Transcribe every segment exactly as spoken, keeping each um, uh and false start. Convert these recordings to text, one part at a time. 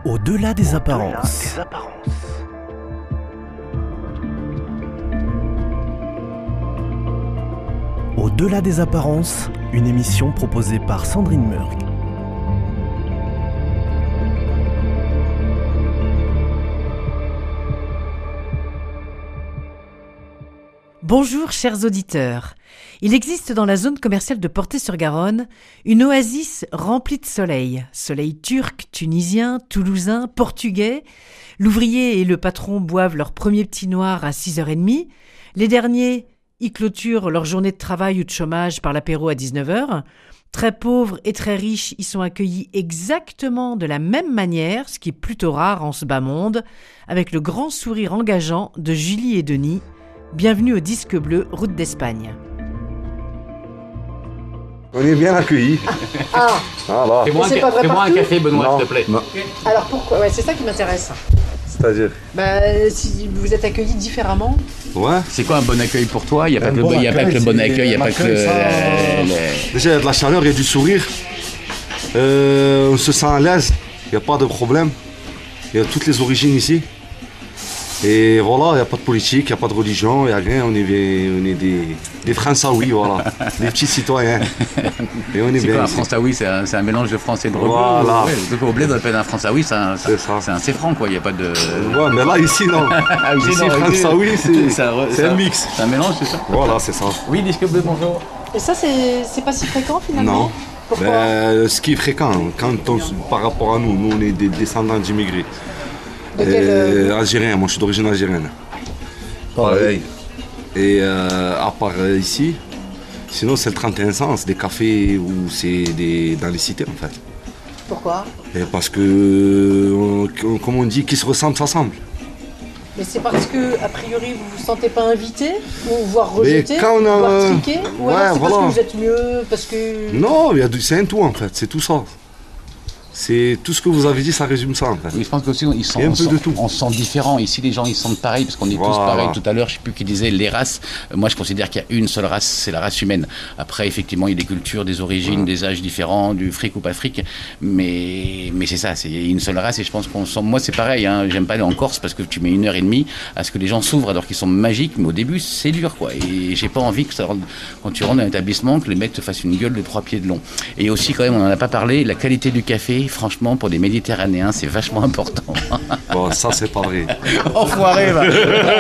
Au-delà des apparences. Des apparences. Au-delà des apparences, une émission proposée par Sandrine Murg. Bonjour chers auditeurs. Il existe dans la zone commerciale de Portet-sur-Garonne une oasis remplie de soleil. Soleil turc, tunisien, toulousain, portugais. L'ouvrier et le patron boivent leur premier petit noir à six heures trente. Les derniers y clôturent leur journée de travail ou de chômage par l'apéro à dix-neuf heures. Très pauvres et très riches y sont accueillis exactement de la même manière, ce qui est plutôt rare en ce bas monde, avec le grand sourire engageant de Julie et Denis. Bienvenue au Disque Bleu, route d'Espagne. On est bien accueillis. Ah, Voilà. Fais-moi un, ca- Fais-moi un café, Benoît, Non, s'il te plaît. non. alors pourquoi? Ouais, c'est ça qui m'intéresse. C'est-à-dire Bah, si vous êtes accueillis différemment. Ouais. C'est quoi un bon accueil pour toi? Il n'y a, pas Un que le bon bon- il y a pas accueil, que le bon c'est accueil, il n'y a un pas que accueil, le... ça- le- Déjà, il y a de la chaleur, il y a du sourire. Euh, on se sent à l'aise. Il n'y a pas de problème. Il y a toutes les origines ici. Et voilà, il n'y a pas de politique, il n'y a pas de religion, il n'y a rien. On est, on est des, des Françaouis, voilà. Des petits citoyens. Et on est C'est bien quoi un ici. Françaoui? C'est un, c'est un mélange de français et de rebeu. Voilà. Ouais, donc au bled, on appelle un Françaoui, c'est un, C'est ça. c'est un céfran, quoi. Il n'y a pas de... Ouais, mais là, ici, non. Ah, ici, ici, non, Françaoui, c'est c'est un, c'est un mix. C'est un mélange, c'est ça? Voilà, c'est ça. Oui, Disque Bleu, bonjour. Et ça, c'est c'est pas si fréquent finalement. Non. Pourquoi? Ben, ce qui est fréquent, quand on, par rapport à nous, nous on est des descendants d'immigrés. De quel, euh, Euh, Algériens, moi je suis d'origine algérienne. Pareil. Et euh, à part euh, ici, sinon c'est le trente et un cents, c'est des cafés où c'est des, dans les cités en fait. Pourquoi? Et parce que, euh, on- comme on dit, qui se ressemble s'assemble. Mais c'est parce que, a priori, vous vous sentez pas invité, ou voire Mais rejeté, quand on a- voire triqué, ou Ouais, alors c'est voilà. parce que vous êtes mieux, parce que... Non, il y a du- c'est un tout en fait, c'est tout ça. C'est tout ce que vous avez dit, ça résume ça en fait. Mais je pense qu'aussi, ils sont, Il y a un on, peu sent, de tout. on se sent différent. Ici, les gens, ils sentent pareil, parce qu'on est tous Voilà. pareils. Tout à l'heure, je sais plus qui disait les races. Euh, Moi, je considère qu'il y a une seule race, c'est la race humaine. Après, effectivement, il y a des cultures, des origines, des âges différents, du fric ou pas fric. Mais, mais c'est ça, c'est une seule race. Et je pense qu'on sent. Moi, c'est pareil. Hein, j'aime pas aller en Corse parce que tu mets une heure et demie à ce que les gens s'ouvrent alors qu'ils sont magiques. Mais au début, c'est dur, quoi. Et j'ai pas envie que ça rende- quand tu rentres dans un établissement, que les mecs te fassent une gueule de trois pieds de long. Et aussi, quand même, on en a pas parlé, la qualité du café, franchement, pour des Méditerranéens, c'est vachement important. Bon, ça c'est pas vrai. Enfoiré, va.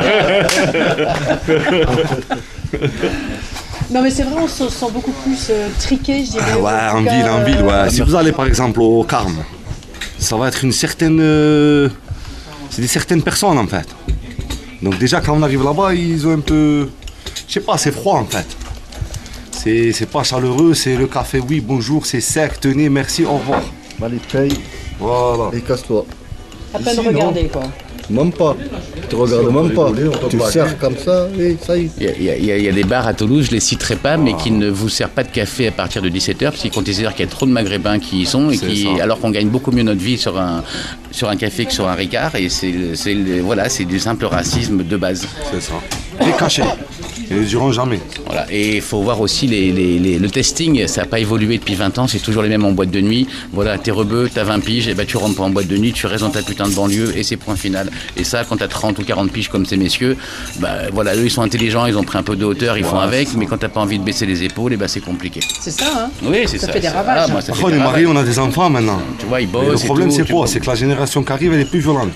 Non mais c'est vrai, on se sent beaucoup plus euh, triqué, je dirais. Ah ouais, tout en cas, ville, en ville, euh, ouais. Si vous allez par exemple au Carme, ça va être une certaine. euh, c'est des certaines personnes en fait. Donc déjà quand on arrive là-bas, ils ont un peu. Je sais pas, c'est froid en fait. C'est c'est pas chaleureux, c'est le café, oui, bonjour, c'est sec, tenez, merci, au revoir. Allez, paye Voilà. et casse-toi. à peine Ici, regarder quoi. Même pas. Tu regardes même pas. Tu sers comme ça et ça y est. Il y, a, il y a- il y a- il y a des bars à Toulouse, je les citerai pas, mais qui ne vous servent pas de café à partir de dix-sept heures, parce qu'ils considèrent qu'il y a trop de maghrébins qui y sont, et C'est qui, ça. alors qu'on gagne beaucoup mieux notre vie sur un, sur un café que sur un Ricard, et c'est le- c'est le- voilà, c'est du simple racisme de base. C'est ça. Les cachets. Ils ne dureront jamais. Voilà. Et il faut voir aussi les, les- les- le testing, ça n'a pas évolué depuis vingt ans, c'est toujours les mêmes en boîte de nuit. Voilà, t'es rebeu, t'as vingt piges, et ben tu rentres pas en boîte de nuit, tu restes dans ta putain de banlieue, et c'est point final. Et ça, quand t'as trente ou quarante piges comme ces messieurs, bah voilà, eux ils sont intelligents, ils ont pris un peu de hauteur, ils font avec, mais quand t'as pas envie de baisser les épaules, et ben c'est compliqué. C'est ça, hein. Oui, c'est ça. Ça fait des c'est- ravages. Ah, moi, ça Par fait contre, des on est mariés, ravages. on a des enfants maintenant. Tu vois, ils Mais bossent. le et problème tout, c'est tu quoi? vois. C'est que la génération qui arrive, elle est plus violente.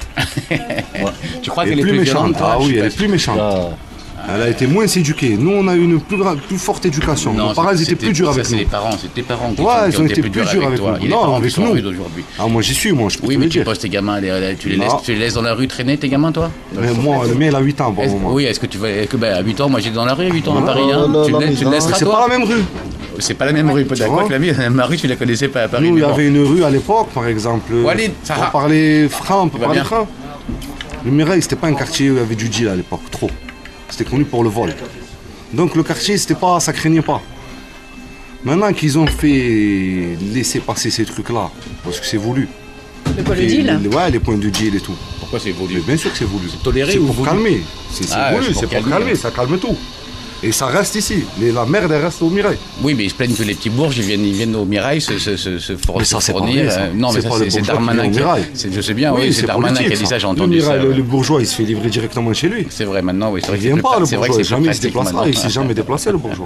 Tu crois Elle qu'elle est est plus plus méchante. violente toi Ah Je oui, suis elle pas est plus méchante. Ah, Elle a été moins éduquée. Nous, on a eu une plus, gra- plus forte éducation. Non, Nos parents ils étaient c'était- plus durs ça, avec c'est nous. les parents, c'est tes parents qui, Ouais, sont- ils qui ont ont été été plus durs avec toi. nous. Il y a des Non, parents avec qui sont nous. rudes aujourd'hui. Ah, moi j'y suis, moi, je peux Oui, te mais le tu dire. poses tes gamins, les- tu les, Non. laisses, tu les laisses dans la rue traîner, tes gamins, toi Mais moi, le mien, il a huit ans, bon Est-ce- moment. Oui, est-ce que tu vas. est-ce que, bah, à huit ans, moi j'étais dans la rue, à huit ans à Non, Paris, hein. non, tu, non, le, laisses- mais tu le non, laisseras C'est toi pas la même rue. C'est pas la même rue, peut-être. vois Quoi que la mienne, ma rue, tu la connaissais pas à Paris. Nous, il mais y bon. avait une rue à l'époque, par exemple. Walid, ça on va. parlait franc, on peut va parler bien. franc. Le Mireille, c'était pas un quartier où il y avait du deal à l'époque, trop. C'était connu pour le vol. Donc le quartier, c'était pas, ça craignait pas. Maintenant qu'ils ont fait laisser passer ces trucs-là, parce que c'est voulu. De quoi le Et deal? les- Ouais, les points de deal et tout. Pourquoi c'est Mais voulu bien sûr que c'est voulu. toléré C'est ou pour voulu calmer. C'est c'est Ah, voulu, c'est pour c'est pour calmer. calmer, ça calme tout. Et ça reste ici. Les, la merde, elle reste au Mirail. Oui, mais ils se plaignent que les petits bourges, ils viennent, ils viennent au Mirail se, se, se, se for- Mais ça, se c'est pas fournir. vrai, ça. Euh, non, mais C'est ça, pas c'est, le c'est bourgeois Darmanin qui qui. vient au Mirail. C'est, je sais bien, oui, c'est, Darmanin politique, qui a dit ça, j'ai Le entendu Mirail, ça. le, ouais. le bourgeois, il se fait livrer directement chez lui. C'est vrai maintenant, oui, c'est vrai Il que c'est vient plus pas, pra- le c'est vrai que bourgeois. c'est plus Jamais il se pratique déplacera. maintenant. Il s'est jamais déplacé, le bourgeois.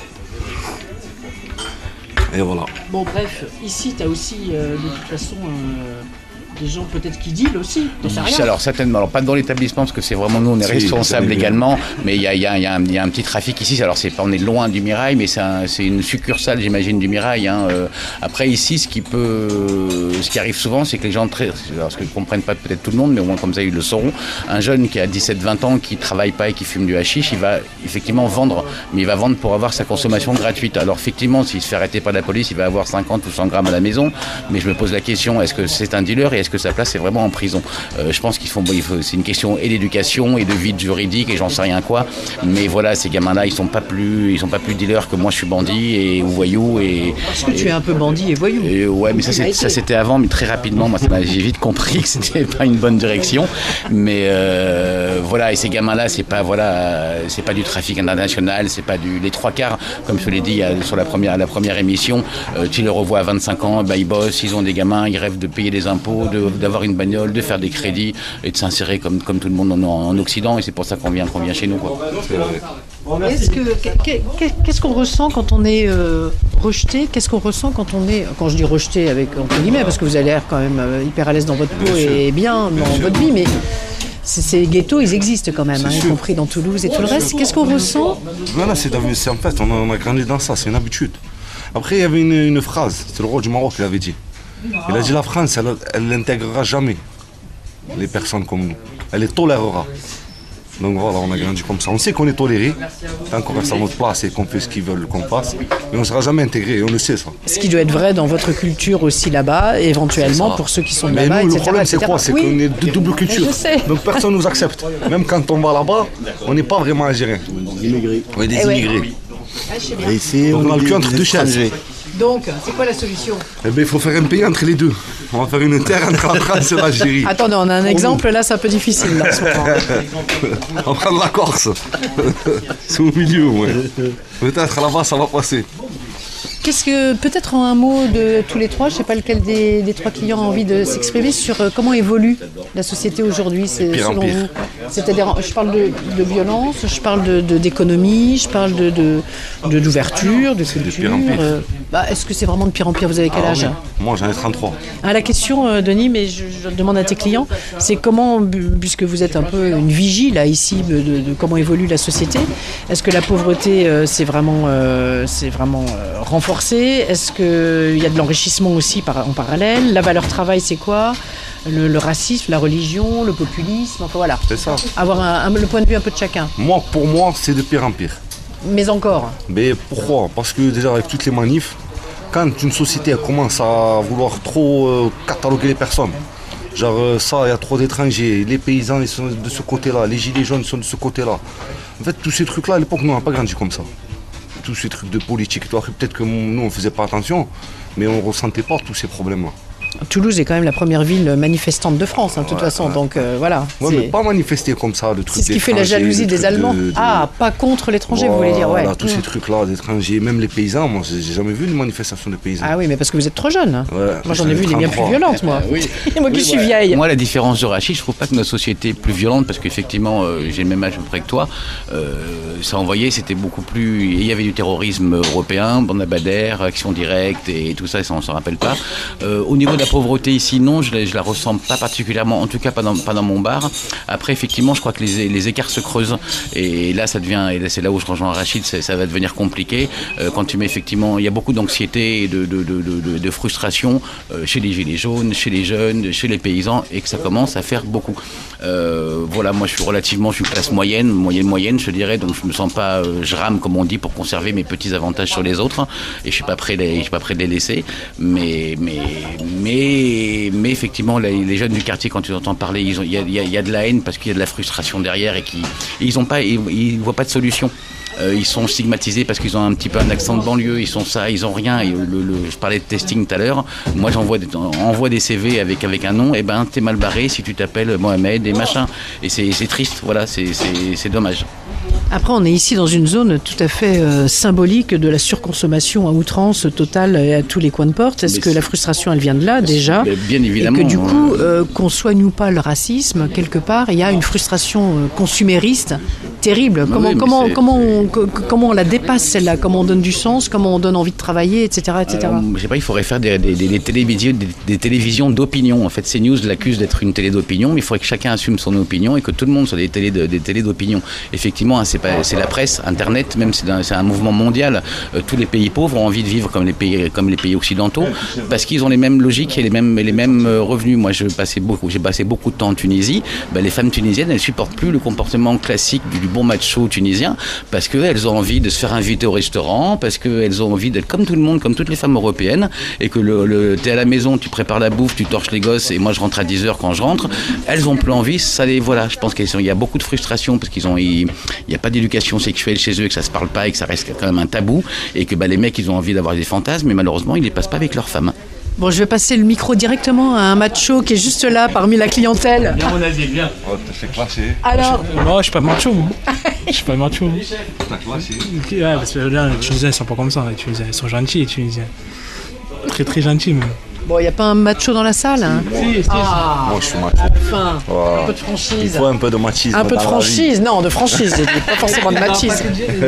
Et voilà. Bon, bref, ici, tu as aussi, euh, de toute façon, euh, des gens peut-être qui dealent aussi. T'en sais rien. Alors certainement, alors pas dans l'établissement parce que c'est vraiment nous on est Si, responsables vous avez également, mais il y a, il y, a, il y, a un- il y a un petit trafic ici. Alors c'est pas, on est loin du Mirail, mais c'est, un, c'est une succursale j'imagine du Mirail. Hein. Euh, après ici, ce qui peut, ce qui arrive souvent, c'est que les gens très, alors ce que ne comprennent pas peut-être tout le monde, mais au moins comme ça ils le sauront. Un jeune qui a dix-sept vingt ans, qui travaille pas et qui fume du hashish, il va effectivement vendre, mais il va vendre pour avoir sa consommation gratuite. Alors effectivement, s'il se fait arrêter par la police, il va avoir cinquante ou cent grammes à la maison. Mais je me pose la question, est-ce que c'est un dealer et est-ce que sa place est vraiment en prison? euh, Je pense qu'ils font, bon, il faut, c'est une question et d'éducation et de vide juridique et j'en sais rien quoi. Mais voilà, ces gamins-là, ils sont pas plus, ils sont pas plus dealers que moi. Je suis bandit et ou voyou et. Parce que et, tu es un peu bandit et voyou. et ouais, mais ça, c'est, ça c'était avant, mais très rapidement, moi, ça m'a, j'ai vite compris que c'était pas une bonne direction. Mais euh, voilà, et ces gamins-là, c'est pas voilà, c'est pas du trafic international, c'est pas du les trois quarts, comme je l'ai dit euh, sur la première la première émission. Euh, tu les revois à vingt-cinq ans, bah, ils bossent, ils ont des gamins, ils rêvent de payer des impôts, de, d'avoir une bagnole, de faire des crédits et de s'insérer comme comme tout le monde en, en Occident. Et c'est pour ça qu'on vient qu'on vient chez nous, quoi. Est-ce que, qu'est-ce qu'on ressent quand on est euh, rejeté? Qu'est-ce qu'on ressent quand on est, quand je dis rejeté avec entre guillemets, parce que vous avez l'air quand même euh, hyper à l'aise dans votre peau Bien et bien dans sûr. votre vie, mais c- ces ghettos, ils existent quand même, hein, y sûr. compris dans Toulouse et tout le reste. Qu'est-ce qu'on ressent? Voilà, c'est, c'est en fait, on a, on a grandi dans ça, c'est une habitude. Après, il y avait une, une phrase, c'est le roi du Maroc qui l'avait dit. Il a dit la France, elle n'intégrera jamais les personnes comme nous. Elle les tolérera. Donc voilà, on a grandi comme ça. On sait qu'on est toléré, tant qu'on reste à notre place et qu'on fait ce qu'ils veulent qu'on fasse. Mais on ne sera jamais intégré, et on le sait ça. Ce qui doit être vrai dans votre culture aussi là-bas, éventuellement C'est ça. pour ceux qui sont Mais là-bas, nous, et cetera le problème, et cetera. c'est quoi? C'est Oui. qu'on est de double culture. Je sais. Donc personne ne nous accepte. Même quand on va là-bas, on n'est pas vraiment algérien. Immigrés. On est des Eh ouais. immigrés. Ah, je sais bien. Et ici, Donc on a le est cul des entre deux chaises. étrangers. Donc, c'est quoi la solution? Eh bien, il faut faire un pays entre les deux. On va faire une terre entre la France et l'Algérie. Attendez, on a un exemple là, c'est un peu difficile là, en ce moment. On va prendre la Corse. C'est au milieu, ouais. Peut-être là-bas, ça va passer. Qu'est-ce que, peut-être en un mot de tous les trois, je ne sais pas lequel des, des trois clients a envie de s'exprimer sur euh, comment évolue la société aujourd'hui, c'est, pire en selon pire. vous. C'est-à-dire, je parle de, de violence, je parle de, de- d'économie, je parle de, de, de- d'ouverture, de de culture. pire en pire. euh, bah, est-ce que c'est vraiment de pire en pire? Vous avez quel Ah âge? oui. Moi, j'en ai trente-trois. Ah, la question, euh, Denis, mais je, je demande à tes clients, c'est comment, bu- puisque vous êtes un peu une vigie là ici de, de- de comment évolue la société, est-ce que la pauvreté euh, c'est vraiment, euh, c'est vraiment euh, renforcé? Est-ce qu'il y a de l'enrichissement aussi par- en parallèle? La valeur travail, c'est quoi? Le, le racisme, la religion, le populisme, enfin voilà. C'est ça. Avoir un- un- le point de vue un peu de chacun. Moi, pour moi, c'est de pire en pire. Mais encore. Mais pourquoi? Parce que déjà, avec toutes les manifs, quand une société elle commence à vouloir trop euh, cataloguer les personnes, genre euh, ça, il y a trop d'étrangers, les paysans ils sont de ce côté-là, les gilets jaunes sont de ce côté-là. En fait, tous ces trucs-là, à l'époque, nous, on n'a pas grandi comme ça. Tous ces trucs de politique, et tout. Après, peut-être que nous, on ne faisait pas attention, mais on ne ressentait pas tous ces problèmes-là. Toulouse est quand même la première ville manifestante de France, hein, de toute Ouais, façon, ouais. donc euh, voilà. Ouais, c'est- mais pas manifester comme ça, le truc C'est ce qui fait la d'étrangers, jalousie le des truc Allemands. de- de- Ah, pas contre l'étranger, vous voulez dire, ouais. Voilà, tous ces Mm. trucs-là, d'étrangers, même les paysans, moi, j'ai j'ai jamais vu une manifestation de paysans. Ah oui, mais parce que vous êtes trop jeune. Ouais, Moi, j'en ai vu des bien plus trente-trois. violentes, moi. Oui. Moi qui Oui, suis voilà. vieille. Moi, la différence de Rachid, je trouve pas que notre société est plus violente parce qu'effectivement, euh, j'ai le même âge à peu près que toi. Euh, ça envoyait, c'était beaucoup plus. Il y avait du terrorisme européen, bande Bader, Action Directe et tout ça, ça on s'en rappelle pas. Euh, au niveau de la pauvreté ici, non, je la, je la ressens pas particulièrement, en tout cas pas dans, pas dans mon bar. Après, effectivement, je crois que les, les écarts se creusent et là, ça devient, et là, c'est là où je rejoins Rachid, ça, ça va devenir compliqué. Euh, quand tu mets effectivement, il y a beaucoup d'anxiété et de, de, de, de, de, de frustration euh, chez les gilets jaunes, chez les jeunes, chez les paysans et que ça commence à faire beaucoup. Euh, voilà, moi, je suis relativement, je suis classe moyenne, moyenne, moyenne, je dirais, donc je me sens pas, euh, je rame comme on dit pour conserver mes petits avantages sur les autres et je suis pas prêt, de, je suis pas prêt de les laisser. Mais, mais, mais, mais effectivement, les, les jeunes du quartier, quand tu entends parler, ils ont, il y a, il y a, il y a de la haine parce qu'il y a de la frustration derrière et qui, ils ont pas, ils, ils voient pas de solution. Euh, ils sont stigmatisés parce qu'ils ont un petit peu un accent de banlieue, ils sont ça, ils ont rien. Et le, le, je parlais de testing tout à l'heure. Moi, j'envoie des, envoie des C V avec, avec un nom. Et ben, t'es mal barré si tu t'appelles Mohamed et machin. Et c'est, c'est triste. Voilà, c'est, c'est, c'est dommage. Après, on est ici dans une zone tout à fait euh, symbolique de la surconsommation à outrance totale et à tous les coins de porte. Est-ce Mais que c'est... la frustration, elle vient de là déjà? Mais bien évidemment. Et que du coup, euh, qu'on soigne ou pas le racisme, quelque part, il y a une frustration euh, consumériste terrible. Comment, oui, comment, c'est, comment, c'est... On, co- comment on la dépasse celle-là? Comment on donne du sens? Comment on donne envie de travailler, et cetera, et cetera. Alors, je sais pas, il faudrait faire des, des, des, des, télévisions, des, des télévisions d'opinion. En fait, CNews l'accuse d'être une télé d'opinion, mais il faudrait que chacun assume son opinion et que tout le monde soit des télés, de, des télés d'opinion. Effectivement, hein, c'est, pas, c'est la presse, Internet, même c'est un, c'est un mouvement mondial. Euh, tous les pays pauvres ont envie de vivre comme les pays, comme les pays occidentaux parce qu'ils ont les mêmes logiques et les mêmes, les mêmes euh, revenus. Moi, je passais beaucoup, j'ai passé beaucoup de temps en Tunisie. Ben, les femmes tunisiennes, elles supportent plus le comportement classique du, du bon macho tunisien parce qu'elles ont envie de se faire inviter au restaurant, parce qu'elles ont envie d'être comme tout le monde, comme toutes les femmes européennes, et que le, le, t'es à la maison, tu prépares la bouffe, tu torches les gosses, et moi je rentre à dix heures quand je rentre. Elles ont plus envie, ça les voilà. Je pense qu'il y a beaucoup de frustration parce qu'ils ont, il n'y a pas d'éducation sexuelle chez eux, que ça se parle pas et que ça reste quand même un tabou, et que bah, les mecs ils ont envie d'avoir des fantasmes, mais malheureusement ils les passent pas avec leurs femmes. Bon, je vais passer le micro directement à un macho qui est juste là parmi la clientèle. Viens, mon Asie, viens. Oh, t'as fait classer. Alors, Non, je suis pas macho, moi. Je suis pas macho. T'as classé. Ok, ouais, parce que là, les Tunisiens, ils sont pas comme ça. Les Tunisiens, ils sont gentils, les Tunisiens. Très, très gentils, même. bon, il n'y a pas un macho dans la salle, hein? Si, si. Ah, Moi, je suis macho. enfin, Voilà. un peu de Il franchise. faut un peu de machisme. Un peu de dans la vie. franchise, non, de franchise, j'ai dit, pas forcément de machisme.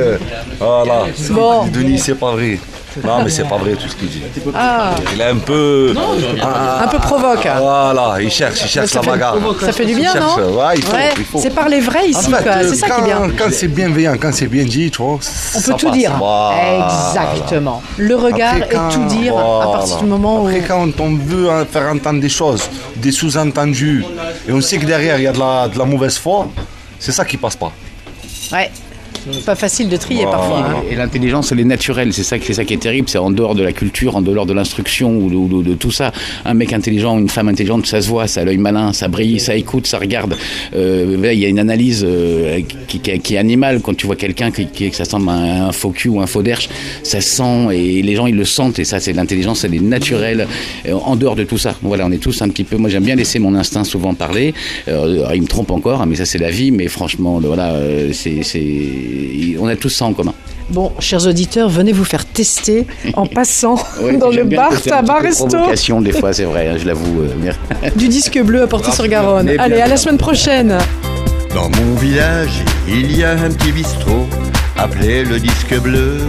Voilà. Bon. Denis, c'est pas vrai. Non, mais c'est pas vrai tout ce qu'il dit. Ah, Il est un peu. Ah, un peu provoque. Voilà, il cherche, il cherche Ça la fait- bagarre. ça fait du bien, Il cherche, non? Ouais, il faut, Ouais, il faut. c'est par les vrais ici, En fait, quoi. euh, C'est ça quand, qui est bien. Quand c'est bienveillant, quand c'est bien dit, tu vois, On ça peut tout passe. dire. Voilà. Exactement. Le regard Après, quand- et tout dire à voilà. partir du moment où... Après, quand on veut hein, faire entendre des choses, des sous-entendus, et on sait que derrière il y a de la, de la mauvaise foi, c'est ça qui passe pas. Ouais, pas facile de trier Voilà. parfois. hein. Et l'intelligence, elle est naturelle. C'est ça, qui- c'est ça qui est terrible. C'est en dehors de la culture, en dehors de l'instruction ou de, ou de- de tout ça. Un mec intelligent, une femme intelligente, ça se voit, ça a l'œil malin, ça brille, ça écoute, ça regarde. Euh, là, il y a une analyse euh, qui, qui- qui est animale. Quand tu vois quelqu'un qui, qui, que ça semble un, un faux cul ou un faux derche, ça se sent et les gens ils le sentent. Et ça, c'est l'intelligence, elle est naturelle. Euh, en dehors de tout ça. Voilà, on est tous un petit peu. Moi, j'aime bien laisser mon instinct souvent parler. Euh, alors, il me trompe encore, hein, mais ça, c'est la vie. Mais franchement, voilà, euh, c'est, c'est... on a tous ça en commun. Bon, chers auditeurs, venez vous faire tester en passant Ouais, dans le j'aime bien bar tester un tabac petit peu de resto provocation des fois, c'est vrai, hein, je l'avoue. euh, merci. du disque bleu à Porter-sur-Garonne. Mais bien. Allez, à la semaine prochaine. Dans mon village, il y a un petit bistrot appelé le disque bleu.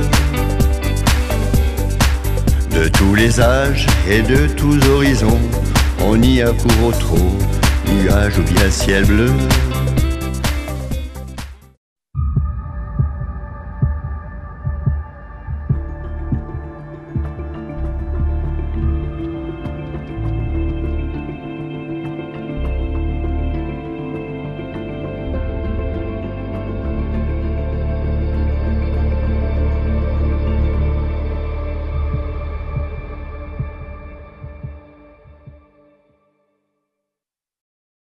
De tous les âges et de tous horizons, on y a pour au trot nuage ou bien ciel bleu.